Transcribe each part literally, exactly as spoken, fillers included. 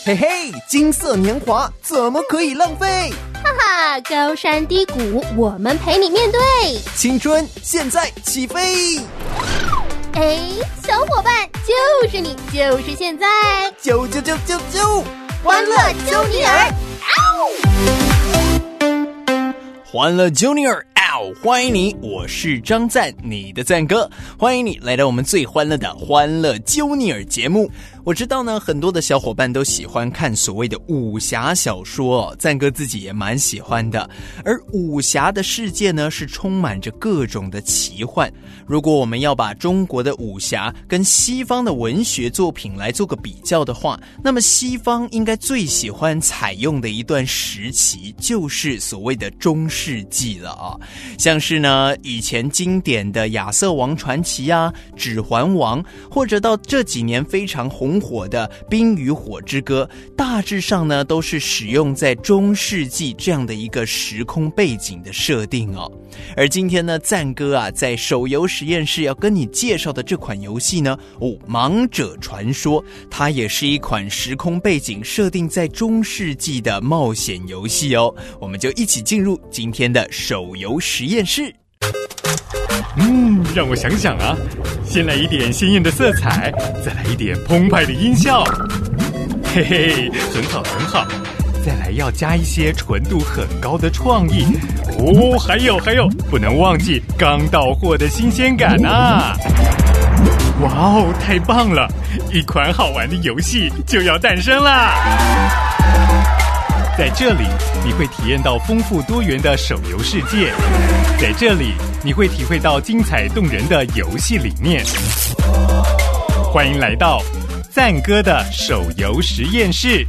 嘿嘿，金色年华怎么可以浪费？ 哈哈，高山低谷我们陪你面对， 青春现在起飞。 哎，小伙伴，就是你，就是现在， 啾啾啾啾啾， 欢乐啾尼尔， 欢乐啾尼尔。欢迎你，我是张赞，你的赞哥，欢迎你来到我们最欢乐的欢乐啾尼尔节目。我知道呢，很多的小伙伴都喜欢看所谓的武侠小说，赞哥自己也蛮喜欢的。而武侠的世界呢，是充满着各种的奇幻。如果我们要把中国的武侠跟西方的文学作品来做个比较的话，那么西方应该最喜欢采用的一段时期，就是所谓的中世纪了啊。像是呢，以前经典的亚瑟王传奇啊、指环王，或者到这几年非常红火的冰与火之歌，大致上呢都是使用在中世纪这样的一个时空背景的设定哦。而今天呢，赞哥啊在手游实验室要跟你介绍的这款游戏呢，哦，王者传说，它也是一款时空背景设定在中世纪的冒险游戏哦。我们就一起进入今天的手游实验室。 嗯，让我想想啊，先来一点鲜艳的色彩，再来一点澎湃的音效，嘿嘿，很好很好。再来要加一些纯度很高的创意哦，还有还有，不能忘记刚到货的新鲜感啊！哇哦，太棒了！一款好玩的游戏就要诞生啦！在这里，你会体验到丰富多元的手游世界，在这里，你会体会到精彩动人的游戏理念。欢迎来到赞哥的手游实验室。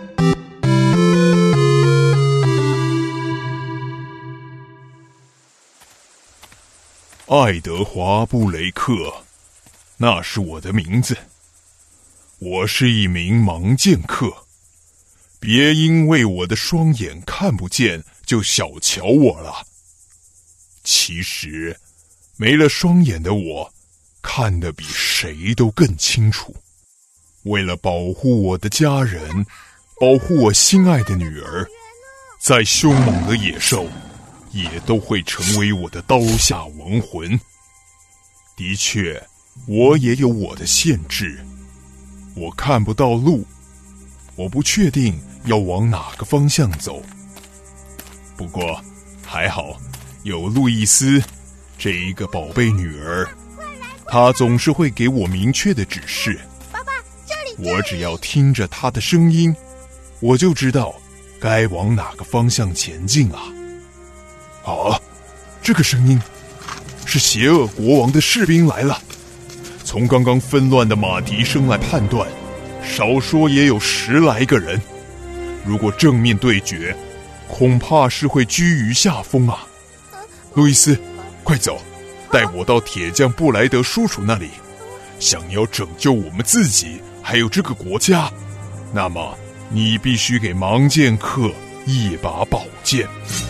爱德华·布雷克，那是我的名字。我是一名盲剑客，别因为我的双眼看不见就小瞧我了。其实，没了双眼的我，看得比谁都更清楚。为了保护我的家人，保护我心爱的女儿，再凶猛的野兽也都会成为我的刀下亡魂。的确，我也有我的限制，我看不到路，我不确定要往哪个方向走。不过还好有路易斯这一个宝贝女儿，她总是会给我明确的指示。 爸爸，这里， 我只要听着她的声音，我就知道该往哪个方向前进啊。啊，这个声音是邪恶国王的士兵来了。从刚刚纷乱的马蹄声来判断，少说也有十来个人。如果正面对决，恐怕是会居于下风啊。路易斯，快走，带我到铁匠布莱德叔叔那里。想要拯救我们自己还有这个国家，那么你必须给盲剑客一把宝剑。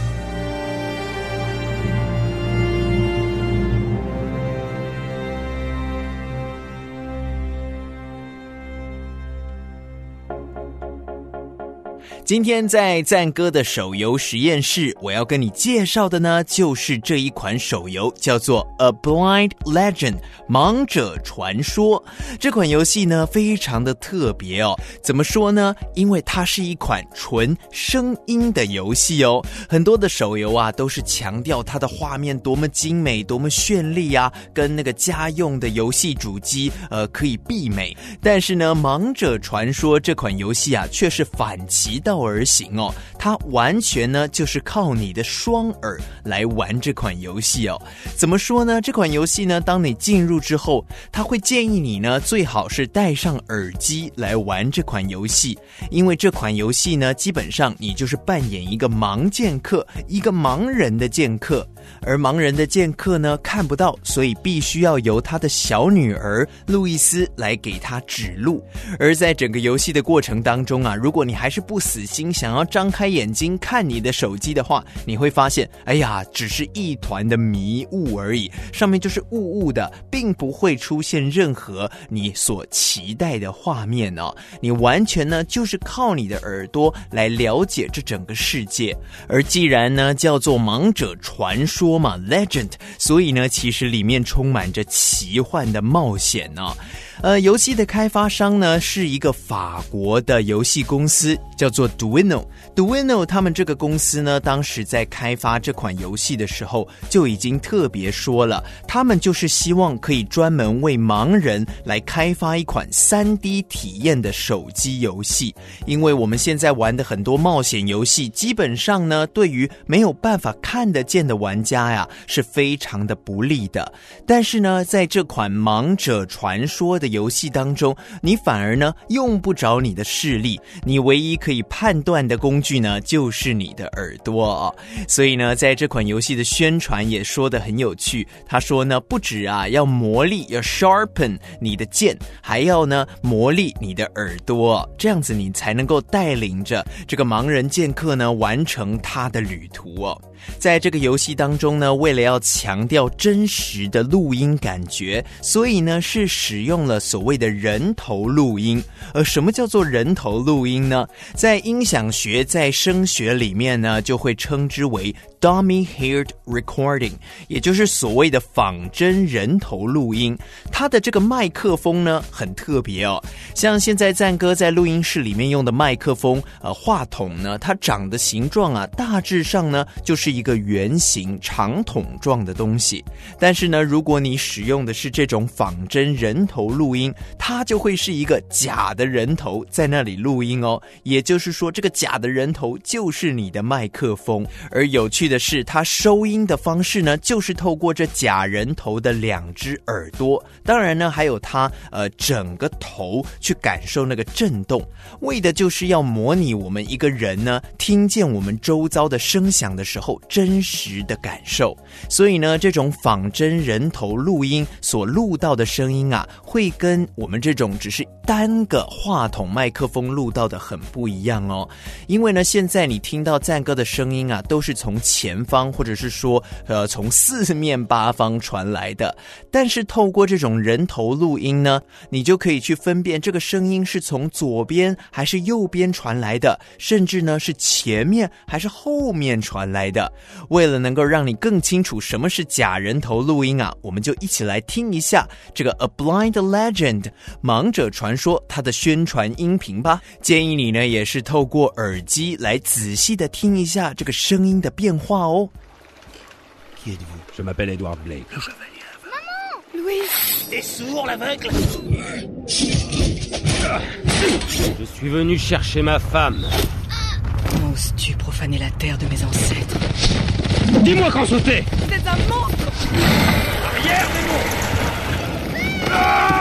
今天在赞哥的手游实验室，我要跟你介绍的呢，就是这一款手游，叫做 A Blind Legend 盲者传说。这款游戏呢，非常的特别哦。怎么说呢？因为它是一款纯声音的游戏哦。很多的手游啊，都是强调它的画面多么精美、多么绚丽啊，跟那个家用的游戏主机呃可以媲美。但是呢，盲者传说这款游戏啊，却是反其道而行哦，它完全呢就是靠你的双耳来玩这款游戏哦。怎么说呢？这款游戏呢，当你进入之后，它会建议你呢最好是戴上耳机来玩这款游戏，因为这款游戏呢，基本上你就是扮演一个盲剑客，一个盲人的剑客。而盲人的剑客呢看不到，所以必须要由他的小女儿路易斯来给他指路。而在整个游戏的过程当中啊，如果你还是不死心想要张开眼睛看你的手机的话，你会发现，哎呀，只是一团的迷雾而已，上面就是雾雾的，并不会出现任何你所期待的画面哦。你完全呢就是靠你的耳朵来了解这整个世界。而既然呢叫做盲者传说嘛 ，legend， 所以呢其实里面充满着奇幻的冒险哦。呃，游戏的开发商呢是一个法国的游戏公司，叫做 Duino。Duino 他们这个公司呢，当时在开发这款游戏的时候，就已经特别说了，他们就是希望可以专门为盲人来开发一款 三 D 体验的手机游戏。因为我们现在玩的很多冒险游戏，基本上呢，对于没有办法看得见的玩家呀，是非常的不利的。但是呢，在这款盲者传说的游戏当中，你反而呢用不着你的视力，你唯一可以判断的工具呢就是你的耳朵哦。所以呢，在这款游戏的宣传也说得很有趣，他说呢，不止啊要磨砺，要 sharpen 你的剑，还要呢磨砺你的耳朵，这样子你才能够带领着这个盲人剑客呢完成他的旅途哦。在这个游戏当中呢，为了要强调真实的录音感觉，所以呢是使用了所谓的人头录音。而什么叫做人头录音呢？在音响学，在声学里面呢，就会称之为 dummy-head recording， 也就是所谓的仿真人头录音。它的这个麦克风呢很特别哦，像现在赞哥在录音室里面用的麦克风呃话筒呢，它长的形状啊，大致上呢就是一个圆形长筒状的东西。但是呢，如果你使用的是这种仿真人头录音，它就会是一个假的人头在那里录音哦。也就是说，这个假的人头就是你的麦克风。而有趣的是，它收音的方式呢，就是透过这假人头的两只耳朵，当然呢，还有它呃整个头去感受那个震动，为的就是要模拟我们一个人呢听见我们周遭的声响的时候真实的感受。所以呢，这种仿真人头录音所录到的声音啊，会跟我们这种只是单个话筒麦克风录到的很不一样哦。因为呢，现在你听到赞哥的声音啊，都是从前方或者是说呃从四面八方传来的。但是透过这种人头录音呢，你就可以去分辨这个声音是从左边还是右边传来的，甚至呢是前面还是后面传来的。为了能够让你更清楚什么是假人头录音啊，我们就一起来听一下这个 A Blind Legend 盲者传说它的宣传音频吧。建议你呢也是透过耳机来仔细的听一下这个声音的变化哦。 Qui êtes-vous? Je m'appelle Edward Blake. Le chevalier aveugle. Maman! Louis! T'es sourd, l'aveugle? Je suis venu chercher ma femme. Comment oses-tu profaner la terre de mes ancêtres? Dis-moi quand sauter! Vous êtes un monstre! Arrière, démon! Ah!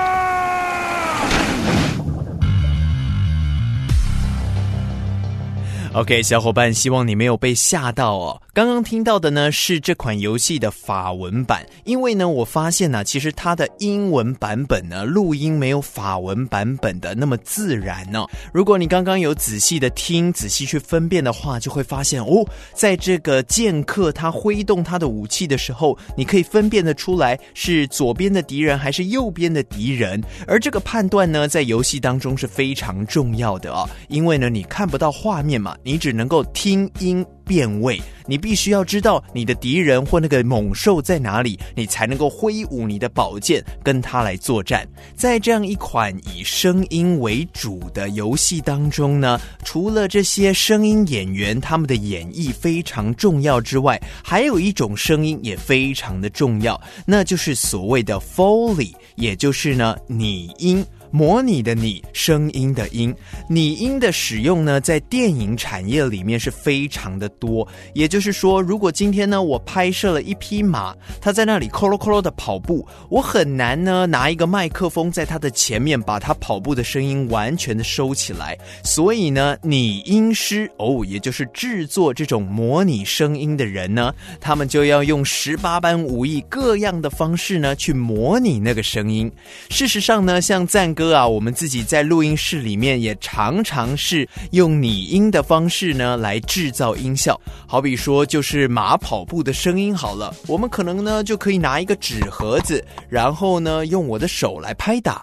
OK， 小伙伴，希望你没有被吓到哦。刚刚听到的呢是这款游戏的法文版，因为呢我发现呢、啊，其实它的英文版本呢录音没有法文版本的那么自然哦。如果你刚刚有仔细的听、仔细去分辨的话，就会发现哦，在这个剑客他挥动他的武器的时候，你可以分辨得出来是左边的敌人还是右边的敌人。而这个判断呢，在游戏当中是非常重要的哦，因为呢你看不到画面嘛。你只能够听音辨位，你必须要知道你的敌人或那个猛兽在哪里，你才能够挥舞你的宝剑跟他来作战。在这样一款以声音为主的游戏当中呢，除了这些声音演员他们的演绎非常重要之外，还有一种声音也非常的重要，那就是所谓的 Foley， 也就是呢拟音。模拟的拟，声音的音。拟音的使用呢，在电影产业里面是非常的多。也就是说，如果今天呢，我拍摄了一匹马，它在那里咯咯咯咯的跑步，我很难呢拿一个麦克风在它的前面，把它跑步的声音完全的收起来。所以呢，拟音师哦，也就是制作这种模拟声音的人呢，他们就要用十八般武艺各样的方式呢，去模拟那个声音。事实上呢，像赞哥哥啊，我们自己在录音室里面也常常是用拟音的方式呢来制造音效，好比说就是马跑步的声音好了，我们可能呢就可以拿一个纸盒子，然后呢用我的手来拍打。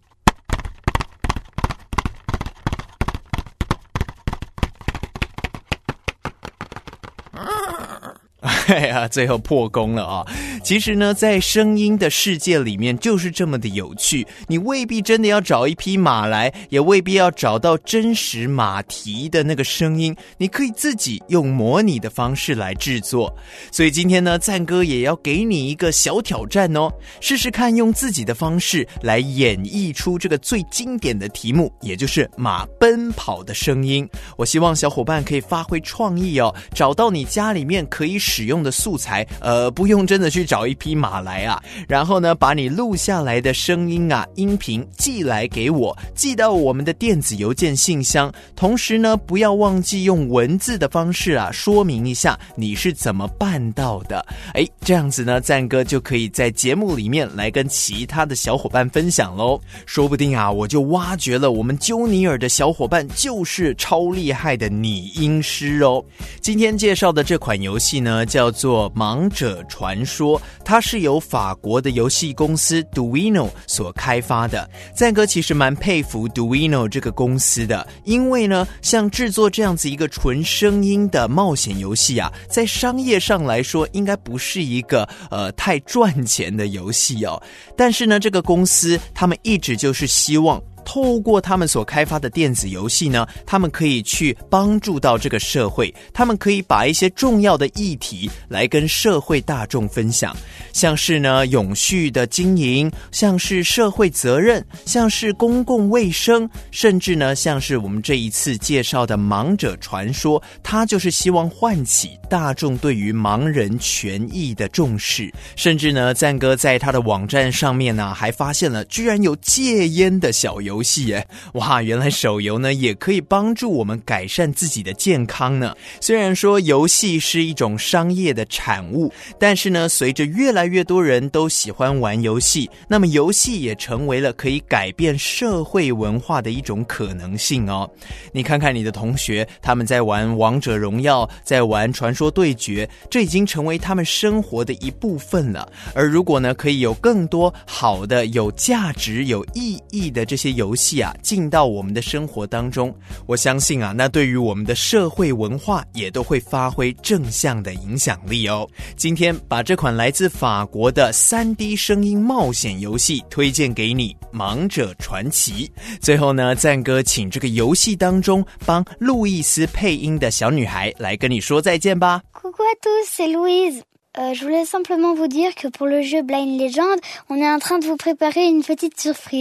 哎呀，最后破功了啊！其实呢，在声音的世界里面就是这么的有趣，你未必真的要找一匹马来，也未必要找到真实马蹄的那个声音，你可以自己用模拟的方式来制作。所以今天呢，赞哥也要给你一个小挑战哦，试试看用自己的方式来演绎出这个最经典的题目，也就是马奔跑的声音。我希望小伙伴可以发挥创意哦，找到你家里面可以使用的素材，呃，不用真的去找一匹马来啊，然后呢，把你录下来的声音啊、音频寄来给我，寄到我们的电子邮件信箱。同时呢，不要忘记用文字的方式啊，说明一下你是怎么办到的。哎，这样子呢，赞哥就可以在节目里面来跟其他的小伙伴分享咯。说不定啊，我就挖掘了我们纠尼尔的小伙伴就是超厉害的拟音师哦。今天介绍的这款游戏呢，叫做《盲者传说》，它是由法国的游戏公司 Duino 所开发的。赞哥其实蛮佩服 Duino 这个公司的，因为呢，像制作这样子一个纯声音的冒险游戏啊，在商业上来说，应该不是一个呃太赚钱的游戏哦。但是呢，这个公司他们一直就是希望透过他们所开发的电子游戏呢，他们可以去帮助到这个社会，他们可以把一些重要的议题来跟社会大众分享，像是呢永续的经营，像是社会责任，像是公共卫生，甚至呢像是我们这一次介绍的盲者传说，它就是希望唤起大众对于盲人权益的重视。甚至呢赞哥在他的网站上面呢，还发现了居然有戒烟的小游游戏耶，哇，原来手游呢也可以帮助我们改善自己的健康呢。虽然说游戏是一种商业的产物，但是呢，随着越来越多人都喜欢玩游戏，那么游戏也成为了可以改变社会文化的一种可能性哦。你看看你的同学，他们在玩王者荣耀，在玩传说对决，这已经成为他们生活的一部分了。而如果呢，可以有更多好的、有价值、有意义的这些游戏游戏啊进到我们的生活当中，我相信啊，那对于我们的社会文化也都会发挥正向的影响力哦。今天把这款来自法国的 三 D 声音冒险游戏推荐给你，盲者传奇。最后呢，赞哥请这个游戏当中帮路易斯配音的小女孩来跟你说再见吧。 Coucou à tous, c'est Louise. Euh, je voulais simplement vous dire que pour le jeu Blind Legend, on est en train de vous préparer une petite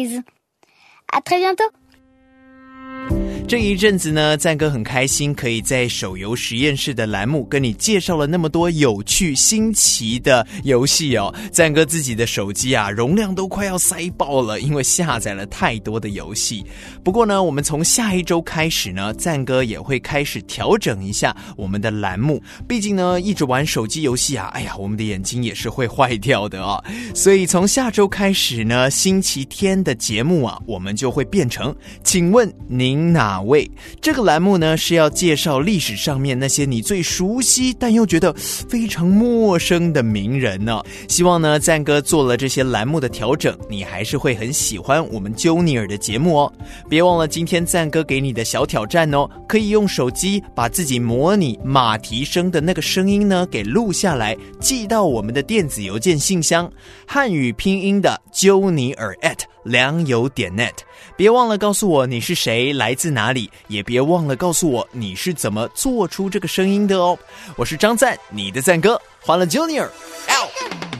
surprise.À très bientôt. 这一阵子呢，赞哥很开心可以在手游实验室的栏目跟你介绍了那么多有趣新奇的游戏哦。赞哥自己的手机啊，容量都快要塞爆了，因为下载了太多的游戏。不过呢，我们从下一周开始呢，赞哥也会开始调整一下我们的栏目。毕竟呢，一直玩手机游戏啊，哎呀，我们的眼睛也是会坏掉的哦。所以从下周开始呢，星期天的节目啊，我们就会变成请问您哪位？这个栏目呢是要介绍历史上面那些你最熟悉但又觉得非常陌生的名人呢、哦。希望呢赞哥做了这些栏目的调整，你还是会很喜欢我们纠尼尔的节目哦。别忘了今天赞哥给你的小挑战哦，可以用手机把自己模拟马蹄声的那个声音呢给录下来，寄到我们的电子邮件信箱，汉语拼音的纠尼尔 at 良友点 net。别忘了告诉我你是谁，来自哪里，也别忘了告诉我你是怎么做出这个声音的哦。我是张赞，你的赞哥，欢乐 Junior out。